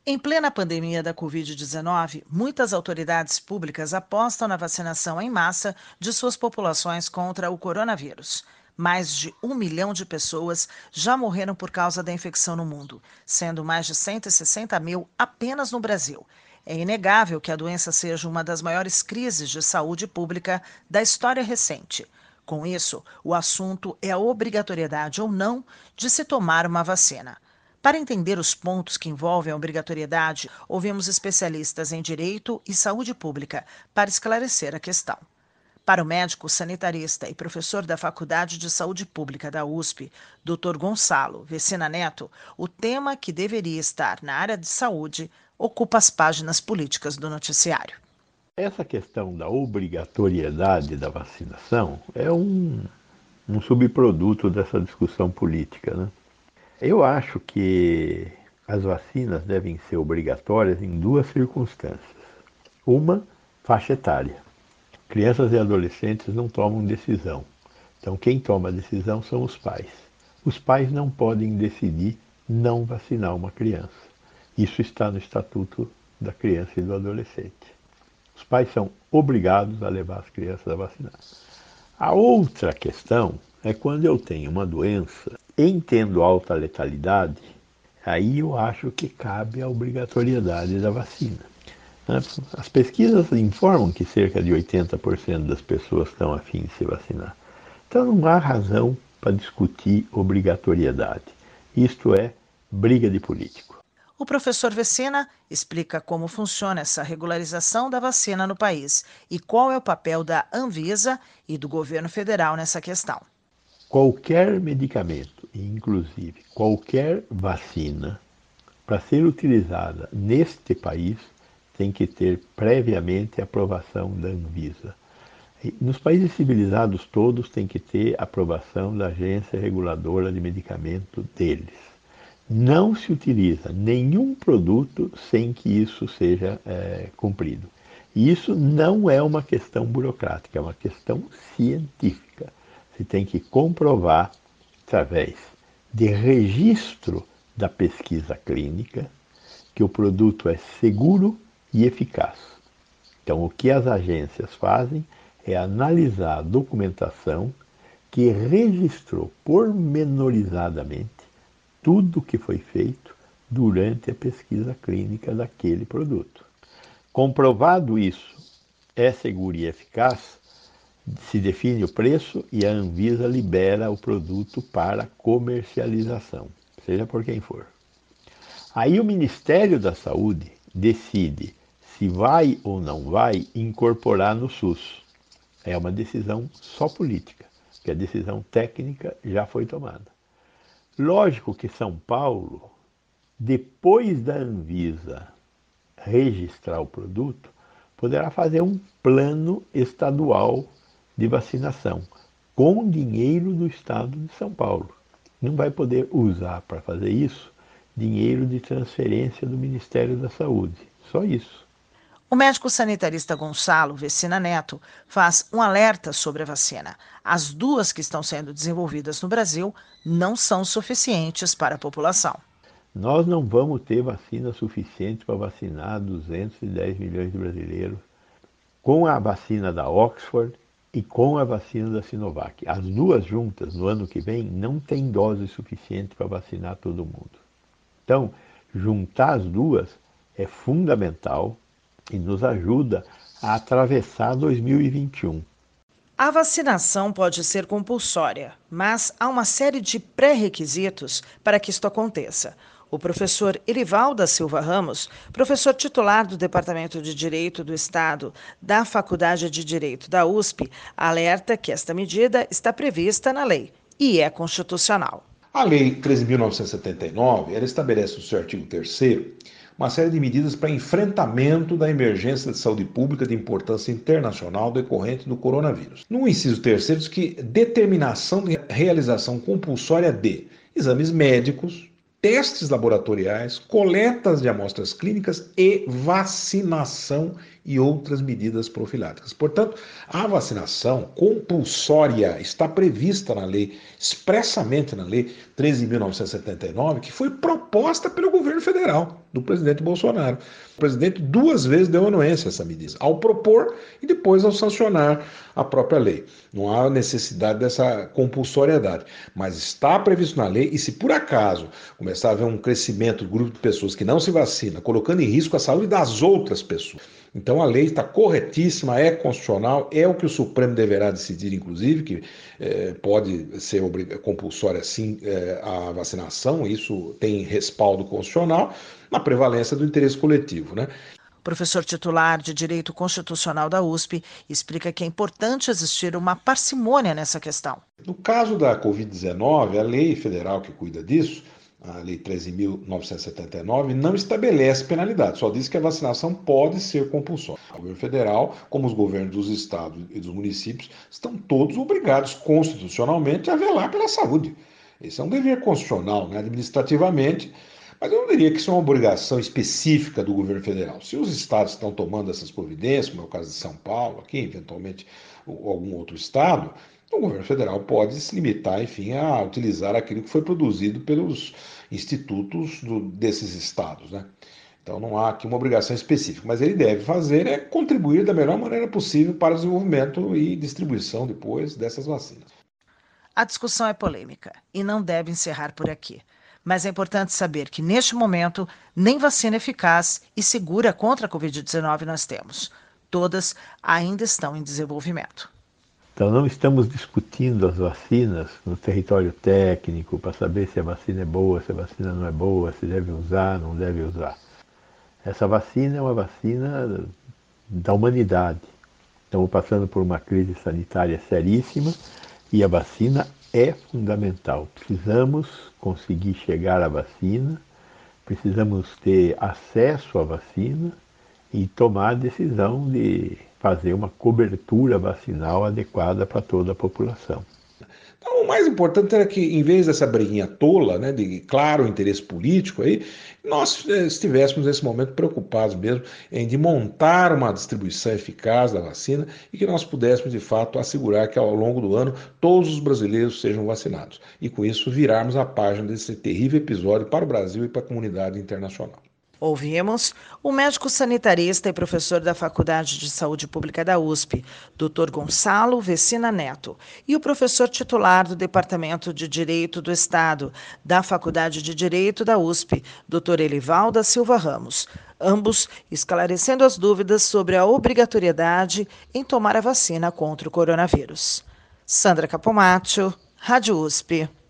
Em plena pandemia da Covid-19, muitas autoridades públicas apostam na vacinação em massa de suas populações contra o coronavírus. Mais de 1 milhão de pessoas já morreram por causa da infecção no mundo, sendo mais de 160 mil apenas no Brasil. É inegável que a doença seja uma das maiores crises de saúde pública da história recente. Com isso, o assunto é a obrigatoriedade ou não de se tomar uma vacina. Para entender os pontos que envolvem a obrigatoriedade, ouvimos especialistas em direito e saúde pública para esclarecer a questão. Para o médico sanitarista e professor da Faculdade de Saúde Pública da USP, Dr. Gonçalo Vecina Neto, o tema que deveria estar na área de saúde ocupa as páginas políticas do noticiário. Essa questão da obrigatoriedade da vacinação é um subproduto dessa discussão política, né? Eu acho que as vacinas devem ser obrigatórias em duas circunstâncias. Uma, faixa etária. Crianças e adolescentes não tomam decisão. Então, quem toma a decisão são os pais. Os pais não podem decidir não vacinar uma criança. Isso está no Estatuto da Criança e do Adolescente. Os pais são obrigados a levar as crianças a vacinar. A outra questão é quando eu tenho uma doença em tendo alta letalidade, aí eu acho que cabe a obrigatoriedade da vacina. As pesquisas informam que cerca de 80% das pessoas estão a fim de se vacinar. Então não há razão para discutir obrigatoriedade. Isto é briga de político. O professor Vecina explica como funciona essa regularização da vacina no país e qual é o papel da Anvisa e do governo federal nessa questão. Qualquer medicamento, inclusive qualquer vacina, para ser utilizada neste país, tem que ter previamente a aprovação da Anvisa. Nos países civilizados todos tem que ter aprovação da agência reguladora de medicamento deles. Não se utiliza nenhum produto sem que isso seja cumprido. E isso não é uma questão burocrática, é uma questão científica. Você tem que comprovar, através de registro da pesquisa clínica, que o produto é seguro e eficaz. Então, o que as agências fazem é analisar a documentação que registrou pormenorizadamente tudo o que foi feito durante a pesquisa clínica daquele produto. Comprovado isso, é seguro e eficaz, se define o preço e a Anvisa libera o produto para comercialização, seja por quem for. Aí o Ministério da Saúde decide se vai ou não vai incorporar no SUS. É uma decisão só política, que a decisão técnica já foi tomada. Lógico que São Paulo, depois da Anvisa registrar o produto, poderá fazer um plano estadual de vacinação, com dinheiro do Estado de São Paulo. Não vai poder usar para fazer isso dinheiro de transferência do Ministério da Saúde. Só isso. O médico sanitarista Gonçalo Vecina Neto faz um alerta sobre a vacina. As duas que estão sendo desenvolvidas no Brasil não são suficientes para a população. Nós não vamos ter vacina suficiente para vacinar 210 milhões de brasileiros com a vacina da Oxford e com a vacina da Sinovac. As duas juntas, no ano que vem, não tem dose suficiente para vacinar todo mundo. Então, juntar as duas é fundamental e nos ajuda a atravessar 2021. A vacinação pode ser compulsória, mas há uma série de pré-requisitos para que isto aconteça. O professor Erival da Silva Ramos, professor titular do Departamento de Direito do Estado da Faculdade de Direito da USP, alerta que esta medida está prevista na lei e é constitucional. A Lei 13.979, ela estabelece no seu artigo 3º uma série de medidas para enfrentamento da emergência de saúde pública de importância internacional decorrente do coronavírus. No inciso 3º diz que determinação de realização compulsória de exames médicos, testes laboratoriais, coletas de amostras clínicas e vacinação e outras medidas profiláticas. Portanto, a vacinação compulsória está prevista na lei, expressamente na lei 13.979, que foi proposta pelo governo federal, do presidente Bolsonaro. O presidente 2 vezes deu anuência a essa medida, ao propor e depois ao sancionar a própria lei. Não há necessidade dessa compulsoriedade, mas está previsto na lei, e se por acaso começar a haver um crescimento do grupo de pessoas que não se vacina, colocando em risco a saúde das outras pessoas, então a lei está corretíssima, é constitucional, é o que o Supremo deverá decidir, inclusive, que pode ser compulsória sim a vacinação, isso tem respaldo constitucional, na prevalência do interesse coletivo, né? O professor titular de Direito Constitucional da USP explica que é importante existir uma parcimônia nessa questão. No caso da Covid-19, a lei federal que cuida disso, a Lei 13.979, não estabelece penalidade, só diz que a vacinação pode ser compulsória. O governo federal, como os governos dos estados e dos municípios, estão todos obrigados constitucionalmente a velar pela saúde. Esse é um dever constitucional, né? Administrativamente, mas eu não diria que isso é uma obrigação específica do governo federal. Se os estados estão tomando essas providências, como é o caso de São Paulo, aqui, eventualmente algum outro estado, o governo federal pode se limitar, enfim, a utilizar aquilo que foi produzido pelos institutos desses estados, né? Então não há aqui uma obrigação específica, mas ele deve fazer é contribuir da melhor maneira possível para o desenvolvimento e distribuição depois dessas vacinas. A discussão é polêmica e não deve encerrar por aqui. Mas é importante saber que, neste momento, nem vacina eficaz e segura contra a Covid-19 nós temos. Todas ainda estão em desenvolvimento. Então não estamos discutindo as vacinas no território técnico para saber se a vacina é boa, se a vacina não é boa, se deve usar, não deve usar. Essa vacina é uma vacina da humanidade. Estamos passando por uma crise sanitária seríssima e a vacina é fundamental. Precisamos conseguir chegar à vacina, precisamos ter acesso à vacina e tomar a decisão de fazer uma cobertura vacinal adequada para toda a população. Então, o mais importante era que, em vez dessa briguinha tola, né, de claro interesse político, aí, nós estivéssemos nesse momento preocupados mesmo de montar uma distribuição eficaz da vacina e que nós pudéssemos, de fato, assegurar que ao longo do ano todos os brasileiros sejam vacinados. E com isso virarmos a página desse terrível episódio para o Brasil e para a comunidade internacional. Ouvimos o médico sanitarista e professor da Faculdade de Saúde Pública da USP, Dr. Gonçalo Vecina Neto, e o professor titular do Departamento de Direito do Estado, da Faculdade de Direito da USP, Dr. Elival da Silva Ramos, ambos esclarecendo as dúvidas sobre a obrigatoriedade em tomar a vacina contra o coronavírus. Sandra Capomatto, Rádio USP.